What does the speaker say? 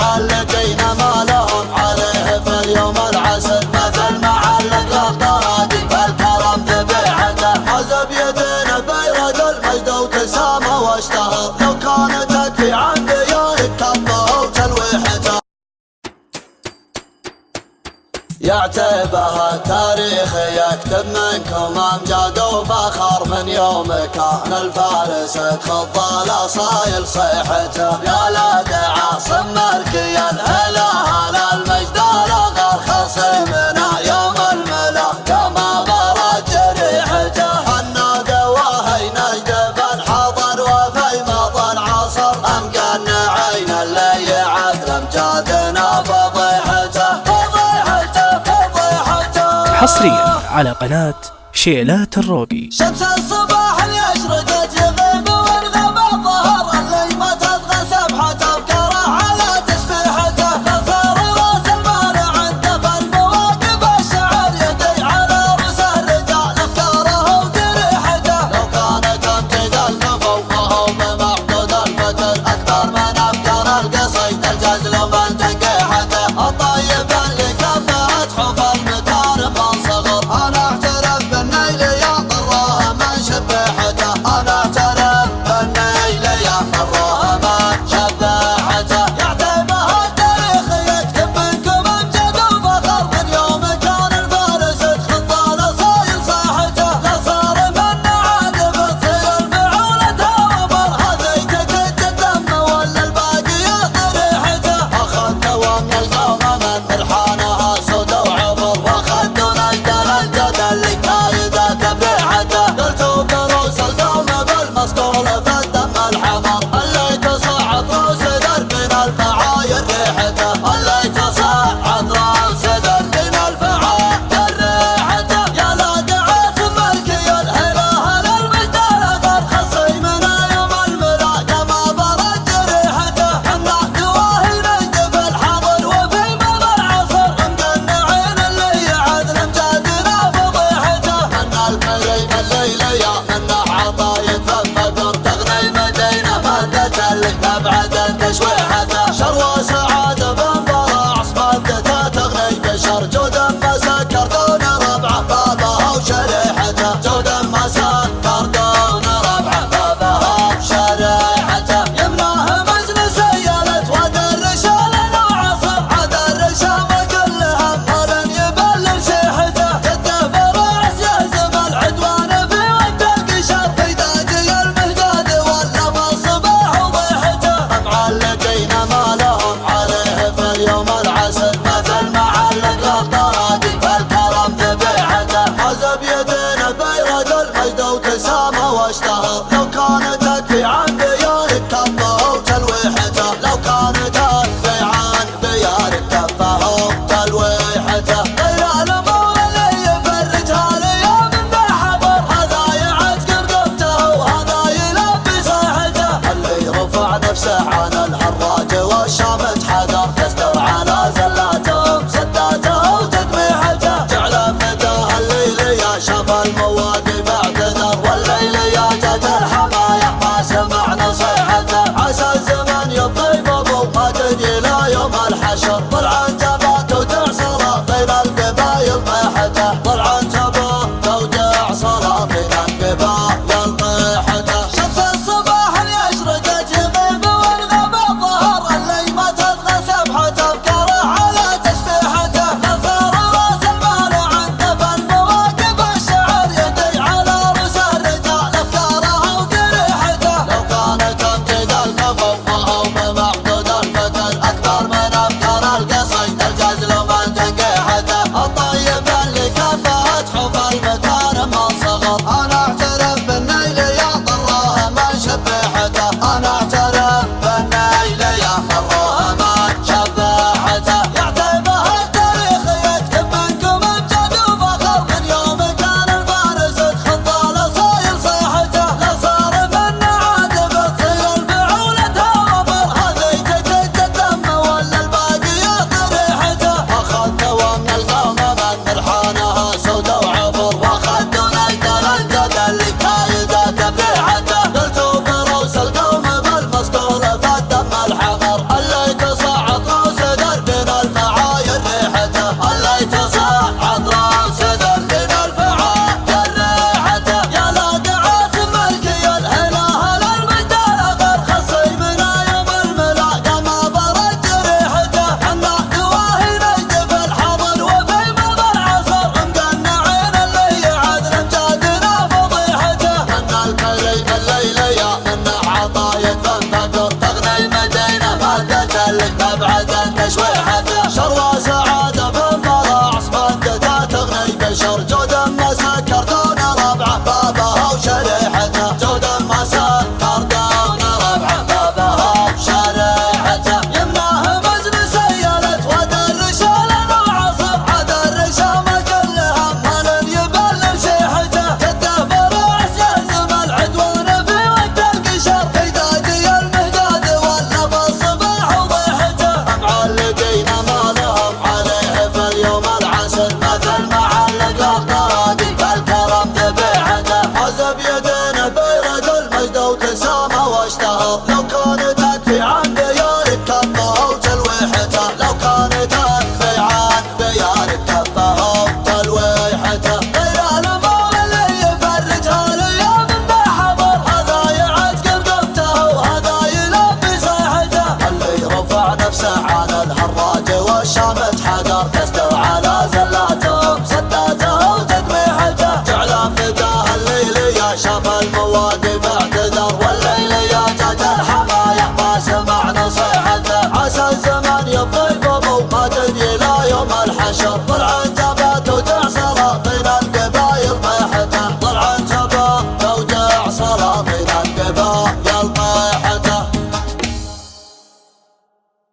معلقين ما لهم عليه في اليوم العسل، مثل معلق الطرادي فالكرم ذبيحته. حزب يدين بيرد المجد وتسامى واشتهر، لو كانت تكفي عن ديانك كفه وتلويحته. يعتبها التاريخ يكتب منكم امجاد وفخر، من يوم كان الفارس خض الاصايل صيحته. يا لا عاصم مركي الهلا هلا المجد الاغر، خصمنا يوم الملا كما برد جريحته. النادى وهي نجد فالحضر وفي مضى العصر، امكن عين اللي يعد امجادنا فضيحته. حصريا على قناة شيلات الروقي. شمس الصباح اللي اشرقت يغيب والغمام ظهر، اللي ما تبغى سبحة افكاره على تسبيحته. نصر راس المال عنده فالمواقف الشعر، يدي على رؤوس الرجال افكاره وجريحته. لو كانت امجد الكفو وهو بمحدود الفتل، اكثر من افكار القصيد الجزل ومن تنقيحته. الطيب اللي كفت حب المكارم صغر، انا اعترف بالنيل يا طراه من شبيحته. انا اعترف بالنيل يا طراه من شبيحته. يعتبها التاريخ يكتب منكم امجد وفخر، من يوم كان الفارس تخض الاصايل صاحته. لا صار من عاد بتصير الفعولة وبر، هذي تكد الدم ولا الباقي ضريحته. اخذت ومن القوم من الحانها سود وعبر، واخذت نجد الجد اللي كايده تبريحته. قلت بروس القوم بالمصقول في الدم الحمر، اللي تصعد روس درب من الفعاير ريحته.